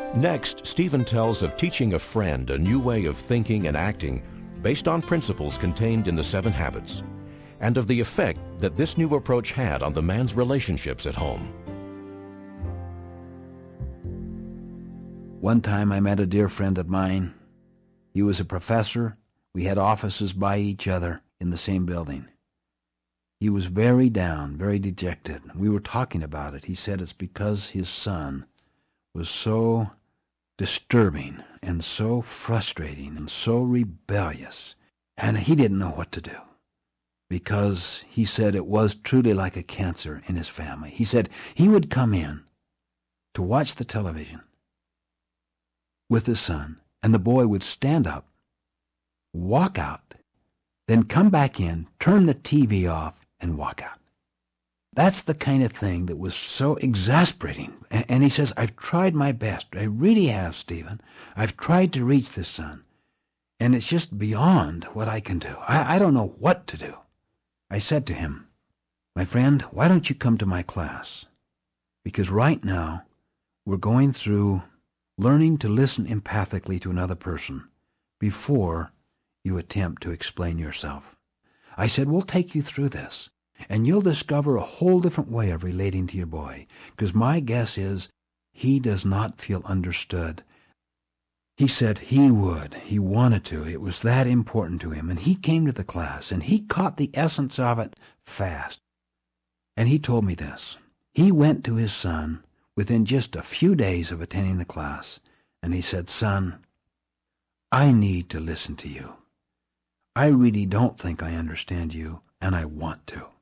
Next, Stephen tells of teaching a friend a new way of thinking and acting based on principles contained in the 7 Habits, and of the effect that this new approach had on the man's relationships at home. One time I met a dear friend of mine. He was a professor. We had offices by each other in the same building. He was very down, very dejected. We were talking about it. He said it's because his son was so disturbing and so frustrating and so rebellious, and he didn't know what to do, because he said it was truly like a cancer in his family. He said he would come in to watch the television with his son, and the boy would stand up, walk out, then come back in, turn the TV off, and walk out. That's the kind of thing that was so exasperating. And he says, I've tried my best. I really have, Stephen. I've tried to reach this son, and it's just beyond what I can do. I don't know what to do. I said to him, my friend, why don't you come to my class? Because right now we're going through learning to listen empathically to another person before you attempt to explain yourself. I said, we'll take you through this, and you'll discover a whole different way of relating to your boy, because my guess is he does not feel understood. He said he would. He wanted to. It was that important to him. And he came to the class, and he caught the essence of it fast. And he told me this. He went to his son within just a few days of attending the class, and he said, son, I need to listen to you. I really don't think I understand you, and I want to.